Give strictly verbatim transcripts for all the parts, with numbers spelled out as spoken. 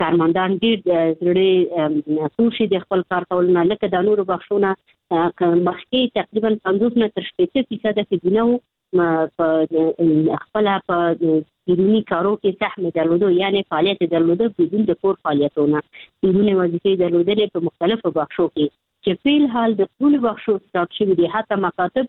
کارمندان ډېر د زړه سوشي د خپل کار کولو لکه د نورو بخښونه مخکې تقریبا پنځوس نه تر شپېته فیصده ښځینه په خپل په بیروني کارو کې سهم درلوده، یعنی فعالیت درلوده بدون د کور فعالیتونه، بیروني وظیفې درلودلې په مختلفو بخښو کې چې په الحال د ټولو بخښو سټاپ شوي دي. حتی مکاتب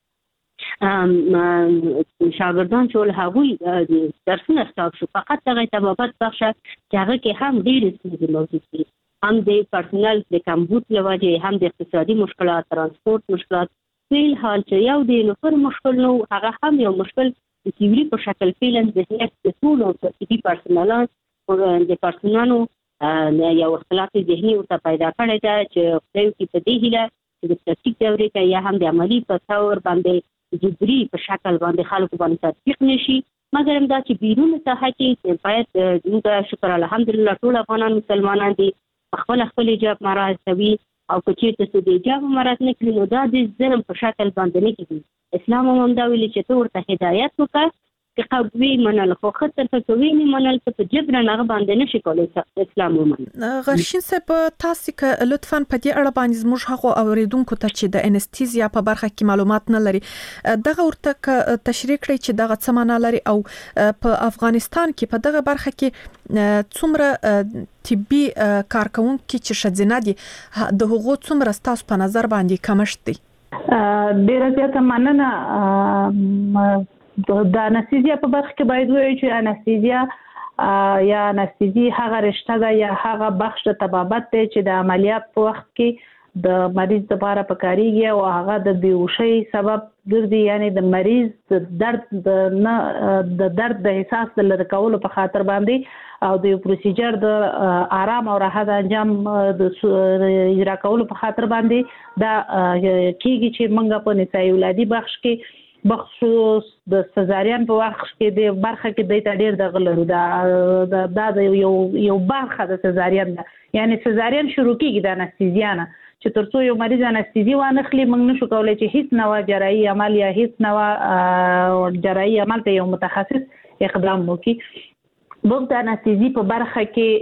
شاګردان چې ول هغوی درسونه سټاپ شو، فقط دغه طبابت بخښه چې هغه کې هم ډېرې ستونزې موجود دي، هم د پرسونل د کمبود له وجې، هم د اقتصادي مشکلات، ترانسپورت مشکلات. په الحال چې یو د نفر مشکل نو هغه هم یو مشکل د تیوري په شکل فعلا د د ټولو طبي پرسونلان د پرسونلانو یو اختلاف ذهني ورته پیدا کړی ده چې خدای وکړي په دې هیله چې د پراکتیک دورې کې یا هم د عملي په طور باندې جبري په شکل باندې خلکو باندې تطبیق نشي، مګر هم دا چې بیرون ساحه کې باید موږ شکر الحمدلله ټول افغانان مسلمانان دي خپل خپل حجاب مراعات کوي، او که چېرته څه د حجاب مراعات نه کړي نو دا د ظلم په شکل باندې نه کېږي. اسلام هم همدا ویلي چې ته ورته هدایت وکړه چې قوي منل، خو ښه طرفه کوي نه منل ته په جبرن هغه باندې نشي کولی اسلام ومني. غرشین صاحب تاسو که لطفاً په دې اړه باندې زموږ هغو اوریدونکو ته چې د انستیزیا په برخه کې معلومات نه لري دغه ورته تشریح کړئ چې دغه څه معنا لري، او په افغانستان کې په دغه برخه کې څومره طبي کارکونکي چې ښځینه دي د هغو څومره ستاسو په نظر باندې کمښت دی؟ ډېره زیاته مننه. د انستیزیا په برخه کې باید وایو چې انستیزیا یا انستیزي هغه رشته ده یا هغه بخش د طبابت دی چې د عملیات په وخت کې د مریض لپاره پکاريږي او هغه د بیهوشۍ سبب ګرځي، یعنی د مریض د درد د نه د درد د احساس د لرې کولو په خاطر باندې او د پروسیجر د آرام او راحت انجام د اجرا کولو په خاطر باندې دا کیږي چې موږ په نسایي ولادي بخش کې بخصوص د سزارین په وخت کې د برخه کې د ډېر د غلرو دا د یو یو برخه د سزارین ده، یعنی سزارین شروع کیږي د انستیزیانه چې ترڅو یو مریض انستیزي وانخلي موږ نشو کولای چې هیڅ نوع جراحي عمل یا هیڅ نوع جراحي عمل ته یو متخصص اقدام وکړي. موږ د انستیزي په برخه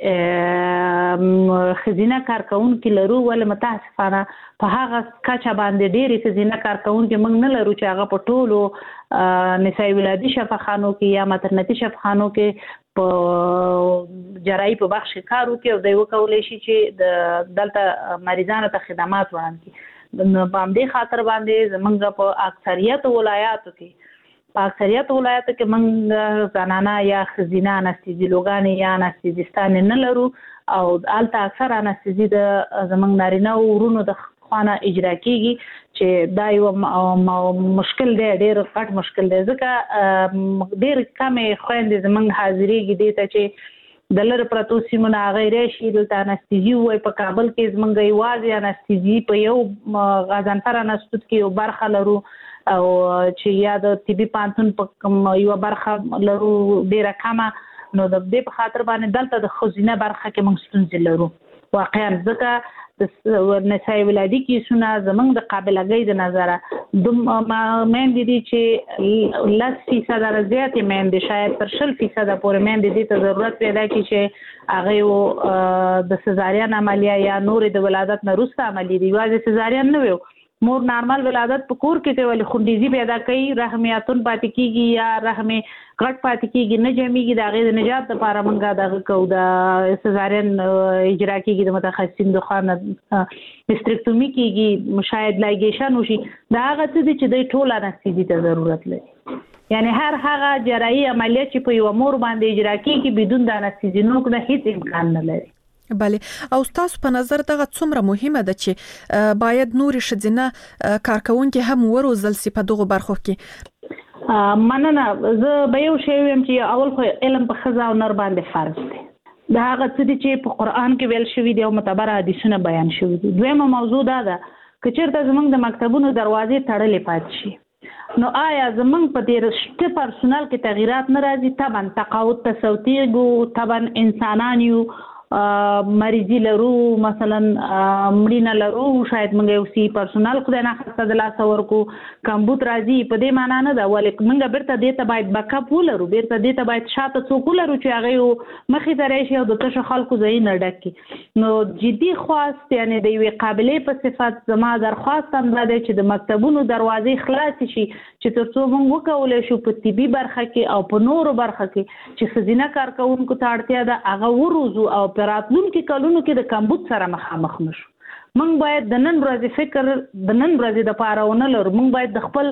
کې ښځینه کارکونکي لرو، ولې متاسفانه په هغه کچه باندې ډېرې ښځینه کارکونکي موږ نه لرو چې هغه په ټولو نسایي ولادي شفاخانو کې یا ماترنتي شفاخانو کې په جراحي په بخش کې کار وکړي او دوی وکولی شي چې د دلته مریضانو ته خدمات وړاندې کړي. نو په همدې خاطر باندې زموږ په اکثریت ولایاتو کې په اکثریت ولایاتو کې موږ زنانه یا ښځینه انستیزیولوګانې یا انستیزیستانې نه لرو، او هلته اکثر انستیزي د زموږ نارینه ورونو د خانه اجرا کیږي چې دا یو مشکل دی، ډېر غټ مشکل دی، ځکه ډېر کمې خویندې زموږ حاضرېږي دې ته چې د لرې پرتو سیمو نه هغه راشي دلته انستیزي ووایي. په کابل کې زموږ یوازې انستیزي په یو غضنفر انستیتوت کې یو برخه لرو او چې یا د طبي پوهنتون په کوم یوه برخه لرو ډېره کمه، نو د دې په خاطر باندې دلته د ښځینه برخه کې موږ ستونزې لرو واقعا، ځکه د نسایي ولادي کیسونه زموږ د قابلګۍ د نظره میندې دي چې لس فیصده نه زیاتې میندې شاید تر شل فیصده پورې میندې دې ته ضرورت پیدا کړي چې هغې د سزارین عملیه یا نورې د ولادت نه وروسته عملیې دي، یوازې سزارین نه وي، مور نارمل ولادت په کور کې ته ولې خونډیزي پیدا کوي، رحمیاتون پاتې کېږي یا رحمې غټ پاتې کېږي، نه جمعېږي، د هغې د نجات لپاره موږ دغه کوو، د سزارین اجرا کېږي، د متخصصین د خوا نه هسټریکټومي کېږي، شاید لایګیشن وشي، دا هغه څه دي چې دوی ټول انستیزي ته ضرورت لري. یعنی هر هغه جراحي عملیه چې په یوه مور باندې اجرا کېږي بدون د انستیزینوک نه هیڅ امکان نه لري. بله، او تاسو په نظر دغه څومره مهمه ده چې باید نورې ښځینه کارکونکي هم وروزل سي په دغو برخو کې؟ مننه. زه به یو شی ویم چې اول خو علم په ښځه او نر باندې فرض دی، دا هغه څه دي چې په قرآن کې ویل شوي دي او معتبره حدیثونه بیان شوي دي. دویمه موضوع دا ده که چېرته زموږ د مکتبونو دروازې تړلې پاتې شي نو آیا زموږ په دې رشته پرسونل کې تغییرات نه راځي؟ طبعا تقاعد ته سوتیږو، طبعا انسانان یو مریضي لرو مثلا مړینه لرو شاید موږ یو سی پرسونل خدای نه خسته د لاس ورکو کمبود راځي په دې معنی نه ده ولې موږ بیرته دې ته باید بیک اپ ولرو بیرته دې ته باید شاته څوک ولرو چې هغه مخې ته راشي او د تاسو خلکو ځای نه ډکې نو جدي خواست یعنی د یوې قابلیت په صفت زما درخواست هم ده چې د مکتبونو دروازې خلاص شي چې ترڅو موږ وکولای شو په طبي برخه کې او په نورو برخه کې چې ښځینه کارکوونکو ته اړتیا ده هغه وروزو او په راتلونکي کلونو کې د کمبود سره مخامخ نشو. موږ باید د نن ورځې فکر د نن ورځې د پاره ونه لرو. موږ باید د خپل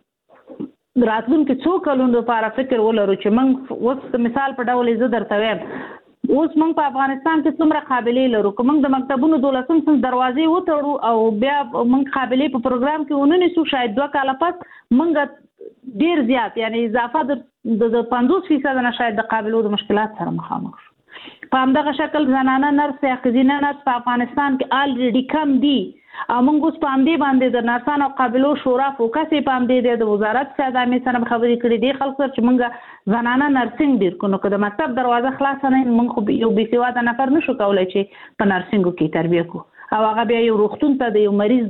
راتلونکي څو کلونو لپاره فکر ولرو چې موږ اوس مثال په ډول زه درته وایم اوس موږ په افغانستان کې څومره قابلیت لرو که موږ د مکتبونو دولسم صنف دروازې وتړو او بیا موږ قابلیت په پروګرام کې ونیسو شاید دوه کاله پس موږ ډیر زیات یعنی اضافه د پنځوس فیصد نه شاید د قابلیت د مشکلات سره مخامخ شو. په همدغه شکل زنانه نرس یا ښځینه نرس په افغانستان کې الریډي کم دي او موږ اوس په همدې باندې د نرسانو قابلو شورا فوکس یې په همدې دی د وزارت خدمات سره خبرې کړې دي خلک سره چې موږ زنانه نرسنګ ډیر کو نو که د مکتب دروازه خلاص نه موږ خو یو بې سواده نفر نشو کولای چې په نرسنګو کې تربیه کو او هغه بیا یو روغتون ته د یو مریض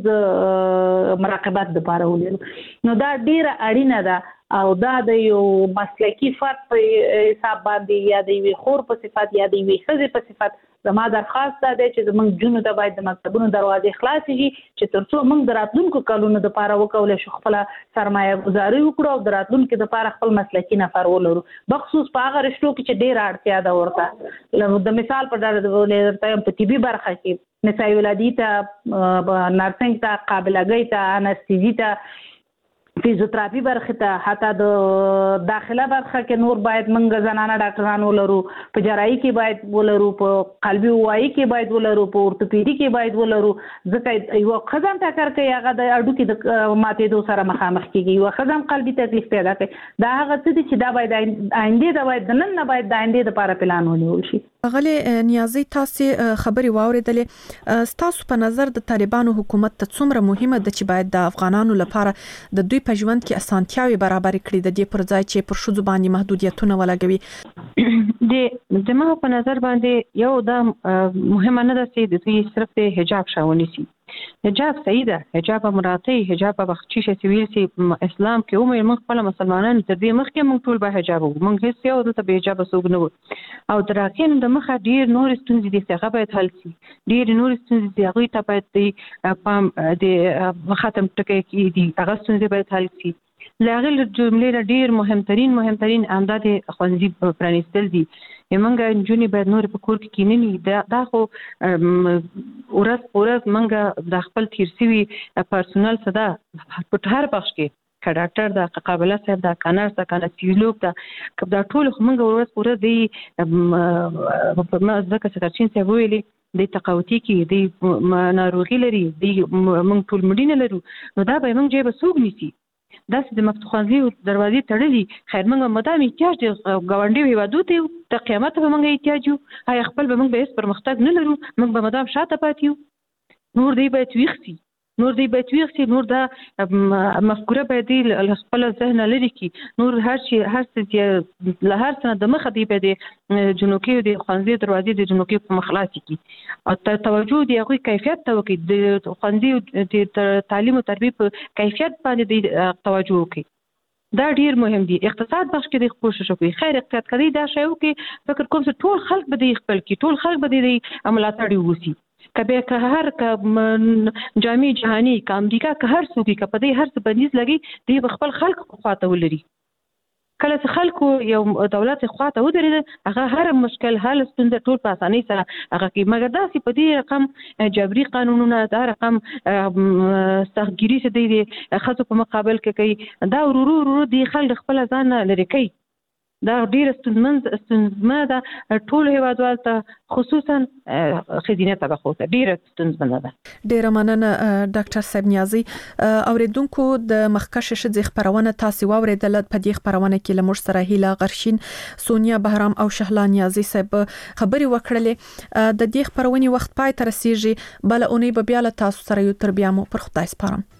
د مراقبت لپاره ولرو نو دا ډیره اړینه ده او دا د یو مسلکی فرد په حساب باندې یا د یوې خور په صفت یا د یوې ښځې په صفت زما درخواست ده چې زموږ جنو ته باید د مکتبونو دروازې خلاصې شي چې ترڅو موږ د راتلونکو کلونو دپاره وکولی شو خپله سرمایه گذاري وکړو او د راتلونکي دپاره خپل مسلکي نفر ولرو بخصوص په هغه رشتو کې چې ډېره اړتیا ده ورته د مثال په ډول درته په طبي برخه کې نسایي ولادي ته نرسنګ ته قابلګۍ ته انستیزي ته فیزیوتراپي برخه ته حتی د داخله برخه کې نور باید منګ زنانه ډاکټران ولرو په جراحي کې باید ولرو په قلبي وایي کې باید ولرو په اورتوپیدي کې باید ولرو ځکه یو خزم ټکر کوي هغه د اډوکې د ماتېدو سره مخامخ کیږي یو خزم قلبي تکلیف پیدا کوي دا هغه څه دي چې دا باید آینده دا باید د نن نه باید د آینده لپاره پلان ونیول شي. غلې نیازي تاسو خبري واوریدلې ستاسو په نظر د طالبانو حکومت ته څومره مهمه ده چې باید د افغانانو لپاره د دوی په ژوند کې اسانتیاوي برابر کړي د دې پر ځای چې پر شذ باندې محدودیتونه ولګوي؟ د زما په نظر باندې یو دا مهمه نه ده چې د دوی صرف د حجاب شاوني سي. حجاب صحیح ده حجاب مراعي حجاب بخچی شي سویل سي اسلام کې عمر موږ خپل مسلمانانو ته د مخ کې موږ ټول به حجاب موږ هیڅ یو د به حجاب سوګ نه او تراکین د مخه ډیر نور ستونزې دي چې هغه باید حل شي ډیر نور ستونزې دي هغه ته باید د پام د ختم ټکي کې دي هغه ستونزې باید حل شي. لاغل جملې ډیر مهمترین مهمترین امداد خوندي پرانیستل دي موږ جونی باید نور په کور کې کیننی دا خو ورځ ورځ موږ د خپل تیر سوي پرسونل صدا په هر بخش کې ک ډاکټر دا قابله صاحب دا کانر دا کانسیولوګ دا کله دا ټول موږ ورځ ورځ دی په مازه کې سرچین څه ویلي د تقاوتي کې د ناروغي لري د موږ ټول مډینه لرو نو دا به موږ جيبه سوق نيسي داسې د مفتوحانزي دروازې تړلي خیر موږ مدام احتیاج دی غونډي هیوادو ته د قیامت به موږ احتیاج یو هي خپل به موږ به هیڅ پرمختګ نه لرو موږ به مدام شاته پاتې یو نور دی به تویخسي نور دی به تویخسي نور دا مفکوره به دی خپل ذهن لري کی نور هر شي هر څه له هر څه د مخ دی به دی جنوکي د خوانزي دروازې د جنوکي په مخلاصي کی او توجه دی هغه کیفیت ته وکي د خوانزي د تعلیم او تربیه په کیفیت باندې دی توجه وکي دا ډیر مهم دي. اقتصاد بخش کې د کوشش وکړي خیر اقتصاد کوي دا شی وکي فکر کوم چې ټول خلک به دی خپل کی ټول خلک به دی عملاتړي وسی کبه که هر ک جامع جهاني ک امریکا که هر څوک ک په دې هر څه بندیز لګي دی خپل خلک خواته ولري کله چې خلکو یو دولت خواته ودرېد هغه هر مشکل حل ستونزه ټول په اسانۍ سره هغه کې مګر داسې په دې رقم جبري قانونونه دا رقم سختګيري څه دی خاصو په مقابل کې کوي دا ورو ورو دی خلک خپل ځان لري کوي دا ډیر ستونزمن ستونزمه ده ټول هیوادوال ته خصوصا خزینه طبقه ته ډیر ستونزمن ده. ډیر مننه ډاکټر صاحب نیازي اوریدونکو د مخکش شذ خبرونه تاسو اوریدل په دې خبرونه کې لمر سره هیله غرشین سونیا بهرام او شهلا نیازي صاحب خبري وکړلې د دې خبرونه وخت پای تر رسیږي بل اونۍ به بیا له تاسو سره یو تر بیا مو پر خدای سپارم.